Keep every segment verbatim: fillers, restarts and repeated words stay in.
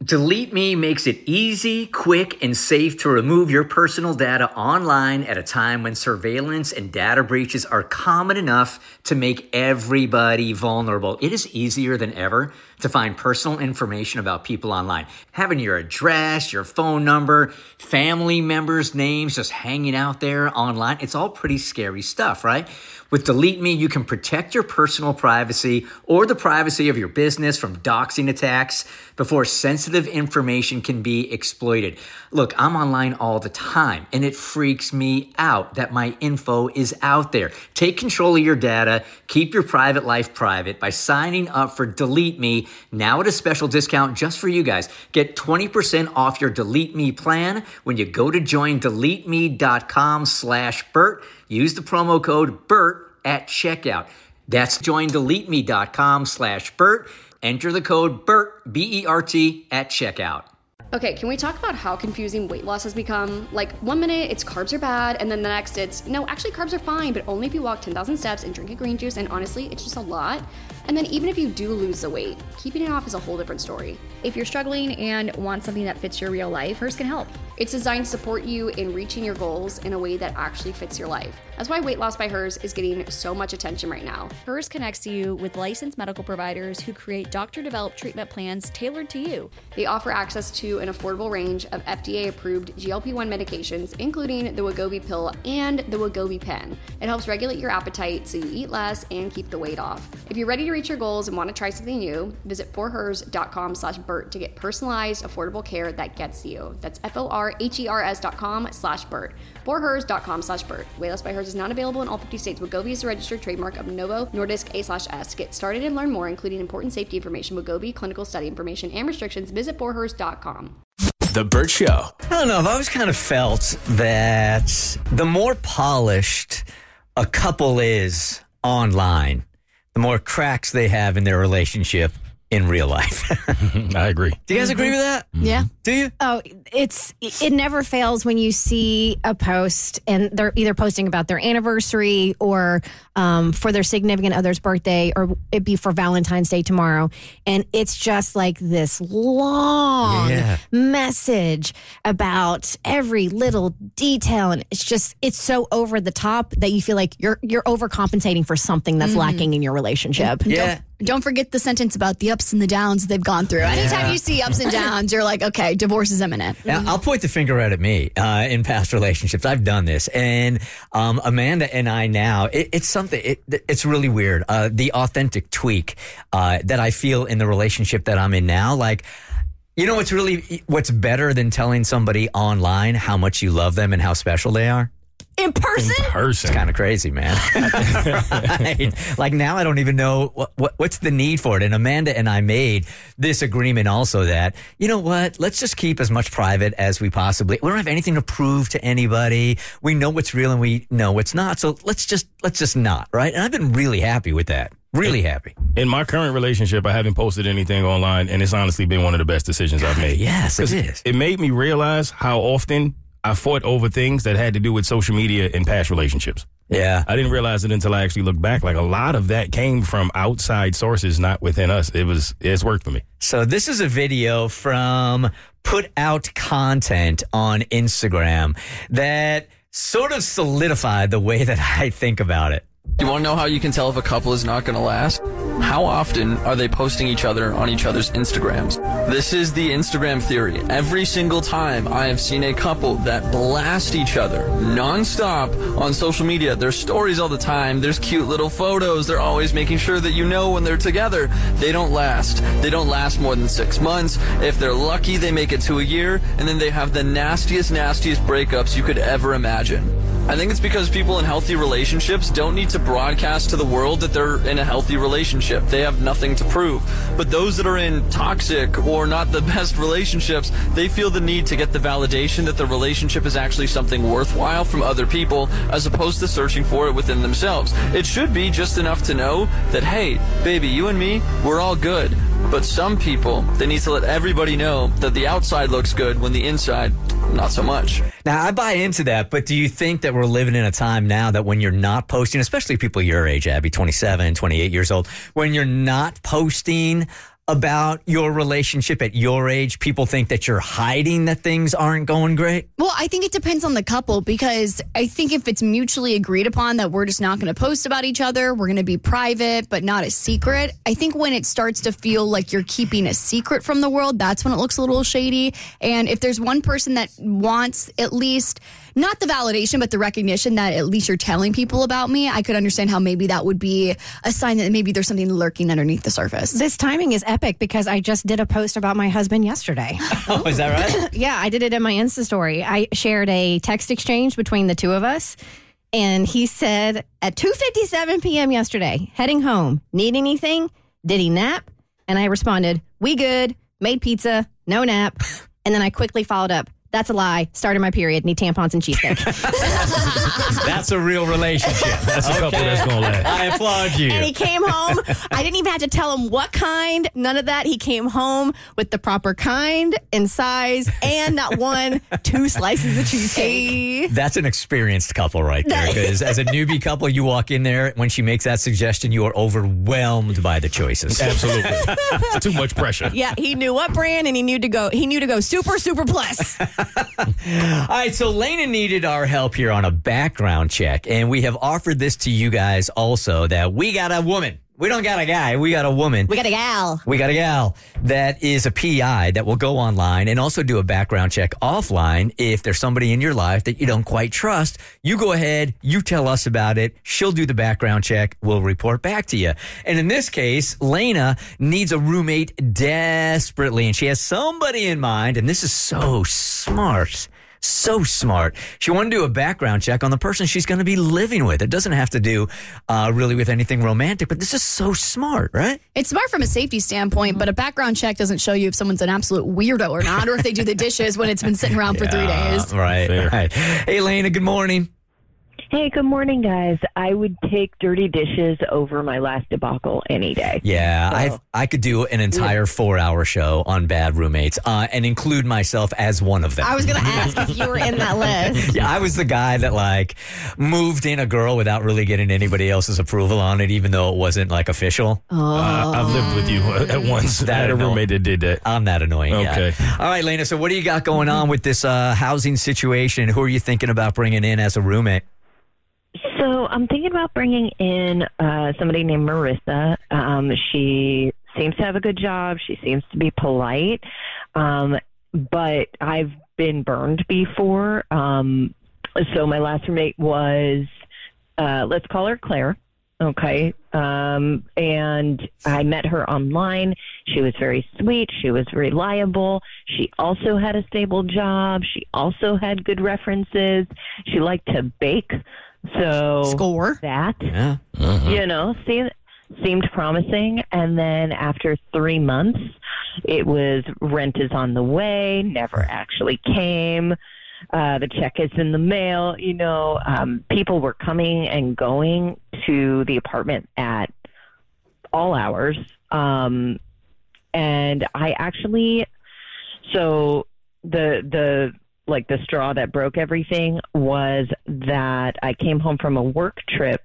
Delete Me makes it easy, quick, and safe to remove your personal data online at a time when surveillance and data breaches are common enough to make everybody vulnerable. It is easier than ever to find personal information about people online. Having your address, your phone number, family members' names just hanging out there online, it's all pretty scary stuff, right? With Delete Me, you can protect your personal privacy or the privacy of your business from doxing attacks before sensitive information can be exploited. Look, I'm online all the time, and it freaks me out that my info is out there. Take control of your data. Keep your private life private by signing up for Delete Me now at a special discount just for you guys. Get twenty percent off your Delete Me plan when you go to join delete me dot com slash Bert. Use the promo code BERT at checkout. That's join delete me dot com slash Bert. Enter the code BERT, B E R T, at checkout. Okay, can we talk about how confusing weight loss has become? Like, one minute it's carbs are bad, and then the next it's, no, actually carbs are fine, but only if you walk ten thousand steps and drink a green juice, and honestly, it's just a lot. And then even if you do lose the weight, keeping it off is a whole different story. If you're struggling and want something that fits your real life, Hers can help. It's designed to support you in reaching your goals in a way that actually fits your life. That's why Weight Loss by Hers is getting so much attention right now. Hers connects you with licensed medical providers who create doctor-developed treatment plans tailored to you. They offer access to an affordable range of F D A-approved G L P one medications, including the Wegovy pill and the Wegovy pen. It helps regulate your appetite so you eat less and keep the weight off. If you're ready to reach your goals and want to try something new, visit forhers dot com slash Bert to get personalized, affordable care that gets you. That's F O R H E R S dot com slash Bert. forhers dot com slash Bert. Weight Loss by Hers is not available in all fifty states. Wegovy is a registered trademark of Novo Nordisk A slash S. Get started and learn more, including important safety information, Wegovy, clinical study information, and restrictions. Visit forhers dot com. The Bert Show. I don't know. I've always kind of felt that the more polished a couple is online, the more cracks they have in their relationship in real life. I agree. Do you guys agree with that? Yeah. Do you? Oh, it's it never fails when you see a post and they're either posting about their anniversary or um, for their significant other's birthday, or it'd be for Valentine's Day tomorrow. And it's just like this long Yeah. message about every little detail. And it's just, it's so over the top that you feel like you're you're overcompensating for something that's lacking in your relationship. Yeah. Don't forget the sentence about the ups and the downs they've gone through. Anytime you see ups and downs, you're like, okay, divorce is imminent. Now, I'll point the finger right at me uh, in past relationships. I've done this. And um, Amanda and I now, it, it's something, it, it's really weird. Uh, the authentic tweak uh, that I feel in the relationship that I'm in now, like, you know what's really, what's better than telling somebody online how much you love them and how special they are? In person? In person. It's kind of crazy, man. Right? Like now I don't even know what, what what's the need for it. And Amanda and I made this agreement also that, you know what, let's just keep as much private as we possibly, we don't have anything to prove to anybody. We know what's real and we know what's not. So let's just, let's just not, right? And I've been really happy with that. Really happy. In my current relationship, I haven't posted anything online, and it's honestly been one of the best decisions I've made. Yes, it 'Cause is. It made me realize how often I fought over things that had to do with social media in past relationships. Yeah. I didn't realize it until I actually looked back. Like a lot of that came from outside sources, not within us. It was, it's worked for me. So this is a video from Put Out Content on Instagram that sort of solidified the way that I think about it. You want to know how you can tell if a couple is not going to last? How often are they posting each other on each other's Instagrams? This is the Instagram theory. Every single time I have seen a couple that blast each other nonstop on social media, there's stories all the time, there's cute little photos, they're always making sure that you know when they're together. They don't last. They don't last more than six months. If they're lucky, they make it to a year, and then they have the nastiest, nastiest breakups you could ever imagine. I think it's because people in healthy relationships don't need to broadcast to the world that they're in a healthy relationship. They have nothing to prove. But those that are in toxic or not the best relationships, they feel the need to get the validation that the relationship is actually something worthwhile from other people, as opposed to searching for it within themselves. It should be just enough to know that, hey, baby, you and me, we're all good. But some people, they need to let everybody know that the outside looks good when the inside, not so much. Now, I buy into that, but do you think that we're living in a time now that when you're not posting, especially people your age, Abby, twenty-seven, twenty-eight years old, when you're not posting about your relationship at your age? People think that you're hiding that things aren't going great? Well, I think it depends on the couple, because I think if it's mutually agreed upon that we're just not going to post about each other, we're going to be private, but not a secret. I think when it starts to feel like you're keeping a secret from the world, that's when it looks a little shady. And if there's one person that wants at least not the validation, but the recognition that at least you're telling people about me, I could understand how maybe that would be a sign that maybe there's something lurking underneath the surface. This timing is epic because I just did a post about my husband yesterday. Oh, is that right? Yeah, I did it in my Insta story. I shared a text exchange between the two of us, and he said at two fifty-seven p.m. yesterday, heading home, need anything? Did he nap? And I responded, we good, made pizza, no nap. And then I quickly followed up, that's a lie. Started my period. Need tampons and cheesesteak. That's a real relationship. That's a couple that's going to last. I applaud you. And he came home. I didn't even have to tell him what kind. None of that. He came home with the proper kind and size and not one, two slices of cheesecake. That's an experienced couple right there. Because as a newbie couple, you walk in there, when she makes that suggestion, you are overwhelmed by the choices. Absolutely. It's too much pressure. Yeah, he knew what brand and he knew to go. He knew to go super, super plus. All right, so Lena needed our help here on a background check, and we have offered this to you guys also, that we got a woman. We don't got a guy. We got a woman. We got a gal. We got a gal that is a P I that will go online and also do a background check offline. If there's somebody in your life that you don't quite trust, you go ahead, you tell us about it. She'll do the background check. We'll report back to you. And in this case, Lena needs a roommate desperately, and she has somebody in mind, and this is so smart. So smart. She wanted to do a background check on the person she's going to be living with. It doesn't have to do uh, really with anything romantic, but this is so smart, right? It's smart from a safety standpoint, but a background check doesn't show you if someone's an absolute weirdo or not, or if they do the dishes when it's been sitting around for three days. Right, Fair. right. Hey, Lena, good morning. Hey, good morning, guys. I would take dirty dishes over my last debacle any day. Yeah, So- I've, I could do an entire four-hour show on bad roommates uh, and include myself as one of them. I was going to ask if you were in that list. Yeah, I was the guy that, like, moved in a girl without really getting anybody else's approval on it, even though it wasn't, like, official. Uh, I've lived with you at once. That I had a annoying. roommate that did that. I'm that annoying, Okay. yeah. All right, Lena, so what do you got going on with this uh, housing situation? Who are you thinking about bringing in as a roommate? So I'm thinking about bringing in uh, somebody named Marissa. Um, she seems to have a good job. She seems to be polite. Um, but I've been burned before. Um, so my last roommate was, uh, let's call her Claire. Okay. Um, and I met her online. She was very sweet. She was reliable. She also had a stable job. She also had good references. She liked to bake. So Score. that, Yeah. you know, see, seemed promising. And then after three months, it was rent is on the way, never actually came. Uh, the check is in the mail. You know, um, people were coming and going to the apartment at all hours. Um, and I actually, so the, the, like the straw that broke everything was that I came home from a work trip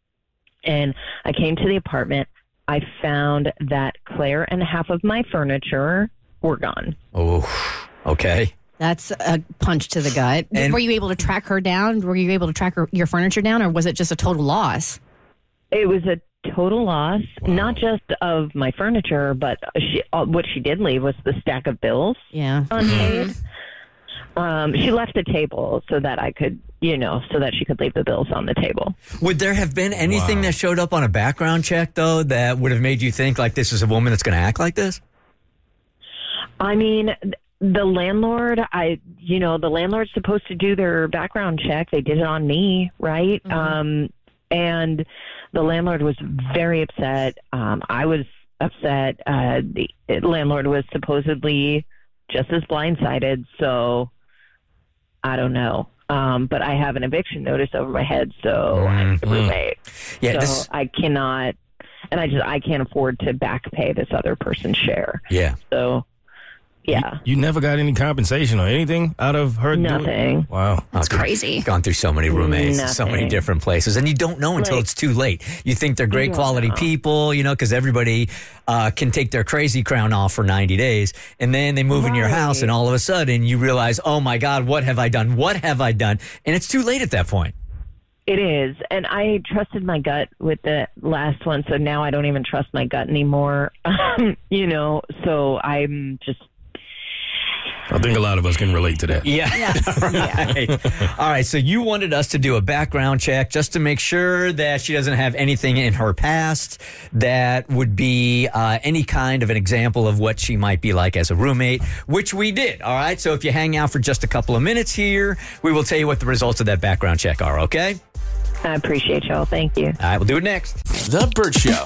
and I came to the apartment. I found that Claire and half of my furniture were gone. Oh, okay. That's a punch to the gut. And- Were you able to track her down? Were you able to track her, your furniture down, or was it just a total loss? It was a total loss, not just of my furniture, but she, uh, what she did leave was the stack of bills Yeah. unpaid. Um, she left the table so that I could, you know, so that she could leave the bills on the table. Would there have been anything Wow. that showed up on a background check, though, that would have made you think, like, this is a woman that's going to act like this? I mean, the landlord, I, you know, the landlord's supposed to do their background check. They did it on me, right? Mm-hmm. Um, and the landlord was very upset. Um, I was upset. Uh, the landlord was supposedly just as blindsided. So I don't know. Um, but I have an eviction notice over my head, so I'm the Mhm. roommate. Yeah, so this, I cannot, and I just, I can't afford to back pay this other person's share. yeah. So Yeah. You, you never got any compensation or anything out of her doing- Nothing. Wow. That's Okay. crazy. Gone through so many roommates, so many Nothing. different places, and you don't know until Like- it's too late. You think they're great You quality don't know. people, you know, because everybody uh, can take their crazy crown off for ninety days, and then they move in your house, Right. and all of a sudden you realize, oh my God, what have I done? What have I done? And it's too late at that point. It is. And I trusted my gut with the last one, so now I don't even trust my gut anymore. Um, you know, so I'm just I think a lot of us can relate to that. Yeah. Right. All right. So you wanted us to do a background check just to make sure that she doesn't have anything in her past that would be uh, any kind of an example of what she might be like as a roommate, which we did. All right. So if you hang out for just a couple of minutes here, we will tell you what the results of that background check are. Okay. I appreciate y'all. Thank you. All right. We'll do it next. The Burt Show.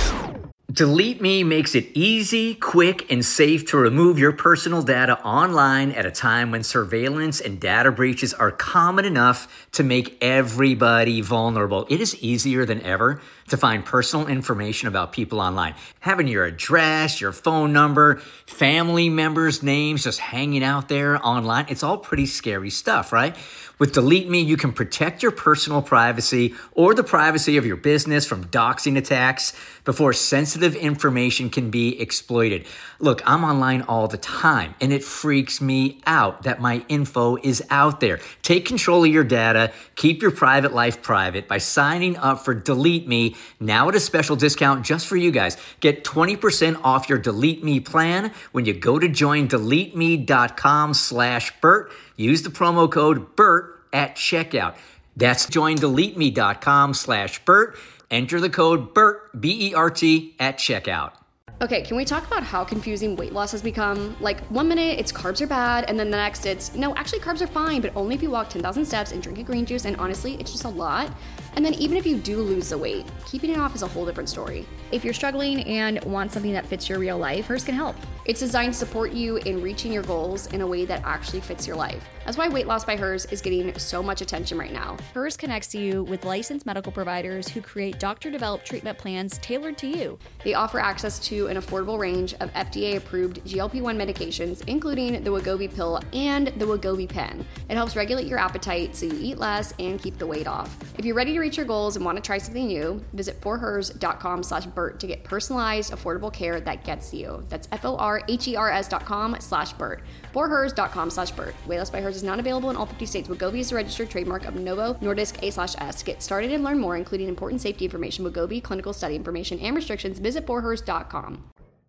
Delete Me makes it easy, quick, and safe to remove your personal data online at a time when surveillance and data breaches are common enough to make everybody vulnerable. It is easier than ever to find personal information about people online. Having your address, your phone number, family members' names just hanging out there online, it's all pretty scary stuff, right? With Delete Me, you can protect your personal privacy or the privacy of your business from doxing attacks before sensitive information can be exploited. Look, I'm online all the time, and it freaks me out that my info is out there. Take control of your data. Keep your private life private by signing up for Delete Me now at a special discount just for you guys. Get twenty percent off your Delete Me plan when you go to join delete me dot com slash Burt. Use the promo code BURT at checkout. That's join delete me dot com slash Burt. Enter the code BURT, B E R T, at checkout. Okay, can we talk about how confusing weight loss has become? Like, one minute it's carbs are bad, and then the next it's, no, actually carbs are fine, but only if you walk ten thousand steps and drink a green juice, and honestly, it's just a lot. And then even if you do lose the weight, keeping it off is a whole different story. If you're struggling and want something that fits your real life, Hers can help. It's designed to support you in reaching your goals in a way that actually fits your life. That's why Weight Loss by Hers is getting so much attention right now. Hers connects you with licensed medical providers who create doctor-developed treatment plans tailored to you. They offer access to an affordable range of F D A-approved G L P one medications, including the Wegovy pill and the Wegovy pen. It helps regulate your appetite so you eat less and keep the weight off. If you're ready to reach your goals and want to try something new, visit forhers dot com slash Burt to get personalized, affordable care that gets you. That's F O R H E R S dot com slash Burt. forhers dot com slash Burt. Weight Loss by Hers is not available in all fifty states. Wegovy is a registered trademark of Novo Nordisk A slash S. Get started and learn more, including important safety information, Wegovy, clinical study information, and restrictions. Visit forhers dot com.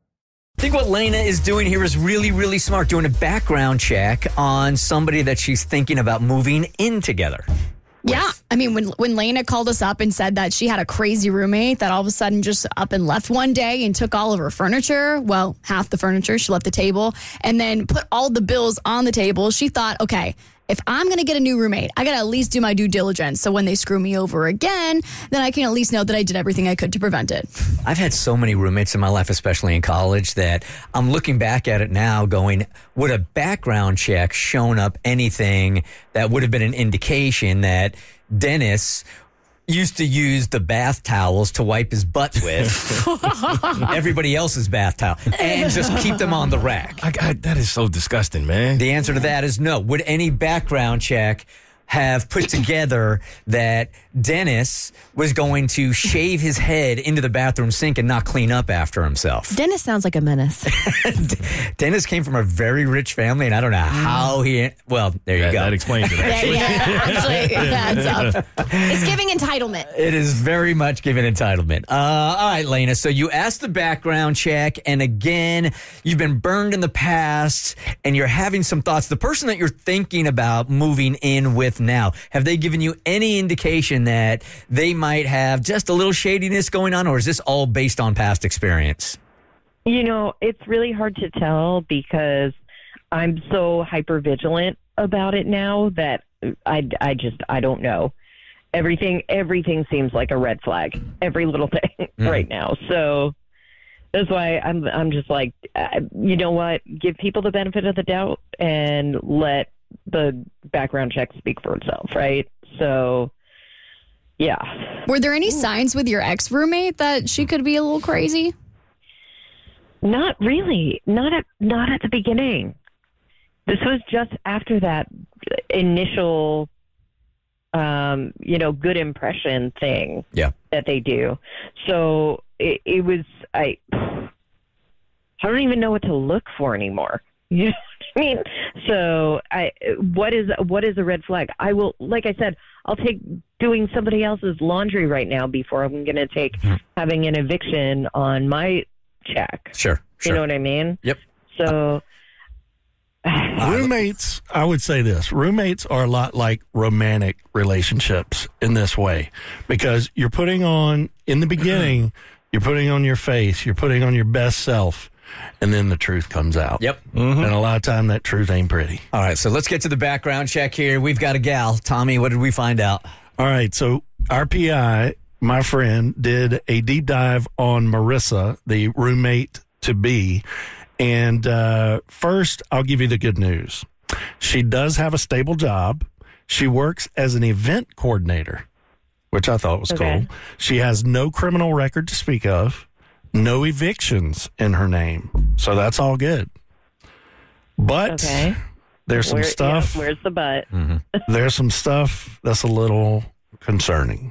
I think what Lena is doing here is really, really smart, doing a background check on somebody that she's thinking about moving in together. Yeah. I mean, when when Lena called us up and said that she had a crazy roommate that all of a sudden just up and left one day and took all of her furniture, well, half the furniture, she left the table, and then put all the bills on the table, she thought, okay, if I'm going to get a new roommate, I got to at least do my due diligence. So when they screw me over again, then I can at least know that I did everything I could to prevent it. I've had so many roommates in my life, especially in college, that I'm looking back at it now going, would a background check shown up anything that would have been an indication that Dennis used to use the bath towels to wipe his butt with everybody else's bath towel and just keep them on the rack? I, I, that is so disgusting, man. The answer to that is no. Would any background check have put together that Dennis was going to shave his head into the bathroom sink and not clean up after himself? Dennis sounds like a menace. Dennis came from a very rich family, and I don't know how he... Well, there you that, go. That explains it, actually. yeah, actually, adds up. It's giving entitlement. It is very much given entitlement. Uh, all right, Lena. So you asked the background check, and again, you've been burned in the past, and you're having some thoughts. The person that you're thinking about moving in with now, have they given you any indication that they might have just a little shadiness going on, or is this all based on past experience? You know, it's really hard to tell because I'm so hyper vigilant about it now that I, I just, I don't know. Everything, everything seems like a red flag, every little thing mm. right now. So that's why I'm, I'm just like, uh, you know what, give people the benefit of the doubt and let the background check speak for itself. Right. So yeah. Were there any signs with your ex roommate that she could be a little crazy? Not really. Not at not at the beginning. This was just after that initial, um, you know, good impression thing Yeah. that they do. So it, it was I. I don't even know what to look for anymore. You know what I mean? So I, what is what is a red flag? I will, like I said, I'll take doing somebody else's laundry right now before I'm going to take Hmm. having an eviction on my check. Sure. Sure. You know what I mean? Yep. So. Roommates, I would say this. Roommates are a lot like romantic relationships in this way because you're putting on, in the beginning, you're putting on your face, you're putting on your best self, and then the truth comes out. Yep. And a lot of time that truth ain't pretty. All right, so let's get to the background check here. We've got a gal. Tommy, what did we find out? All right, so our P I, my friend, did a deep dive on Marissa, the roommate to be. And uh, first, I'll give you the good news. She does have a stable job. She works as an event coordinator, which I thought was Okay. cool. She has no criminal record to speak of, no evictions in her name. So that's all good. But Okay. there's some Where- stuff. yeah, where's the butt? There's some stuff that's a little concerning.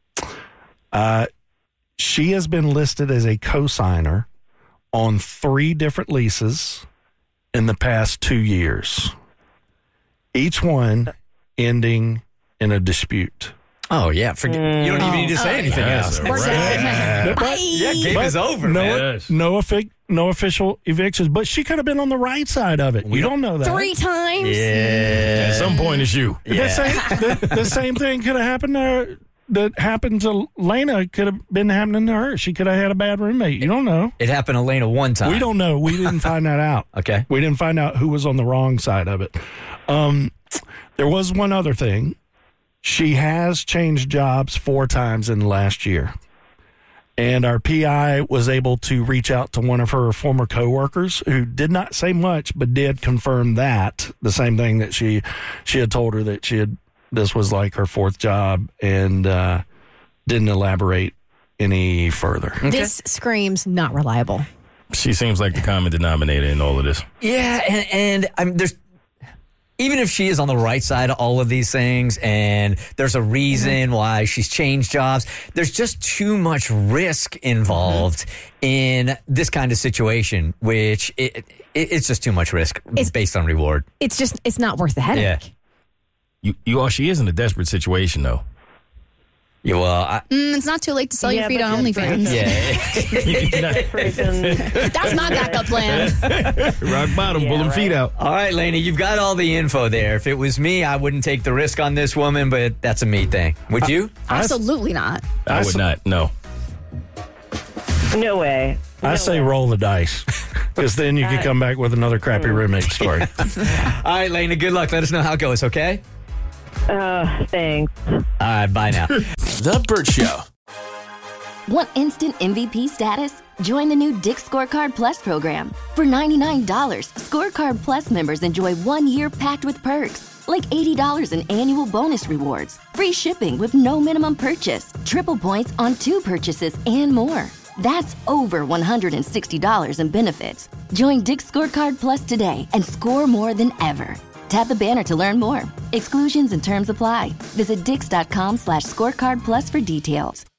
Uh, she has been listed as a co-signer on three different leases in the past two years, each one ending in a dispute. Oh, yeah. Forget, you don't even need to say anything That's else. a wrap. But- Yeah, game but is over, no, man. Yes. no, offi- no official evictions, but she could have been on the right side of it. We You don't- don't know that. Three times. Yeah. At some point, it's you. The same, the, the same thing could have happened to her, that happened to Lena could have been happening to her. She could have had a bad roommate. You don't know. It happened to Lena one time. We don't know. We didn't find that out. Okay. We didn't find out who was on the wrong side of it. Um, there was one other thing. She has changed jobs four times in the last year. And our P I was able to reach out to one of her former coworkers who did not say much, but did confirm that the same thing that she she had told her that she had. This was like her fourth job, and uh, didn't elaborate any further. This screams not reliable. She seems like the common denominator in all of this. Yeah, and, and I mean, there's even if she is on the right side of all of these things, and there's a reason why she's changed jobs, there's just too much risk involved in this kind of situation, which it, it, it's just too much risk It's- based on reward. It's just, it's not worth the headache. Yeah. You, you are. She is in a desperate situation, though. Yeah, well, I, Mm, it's not too late to sell Yeah, your feet but on just OnlyFans. yeah. Freaking- That's my backup plan. Rock bottom, Yeah, pull them right. feet out. All right, Lena, you've got all the info there. If it was me, I wouldn't take the risk on this woman, but that's a me thing. Would you? Absolutely not. I would not. No. no way. I say roll the dice, because then you could come back with another crappy roommate story. All right, Lena, good luck. Let us know how it goes, okay? Uh, thanks. All right, bye now. The Burt Show. Want instant M V P status? Join the new Dick's Scorecard Plus program. For ninety-nine dollars, Scorecard Plus members enjoy one year packed with perks, like eighty dollars in annual bonus rewards, free shipping with no minimum purchase, triple points on two purchases, and more. That's over one hundred sixty dollars in benefits. Join Dick's Scorecard Plus today and score more than ever. Tap the banner to learn more. Exclusions and terms apply. Visit dix.com slash scorecard plus for details.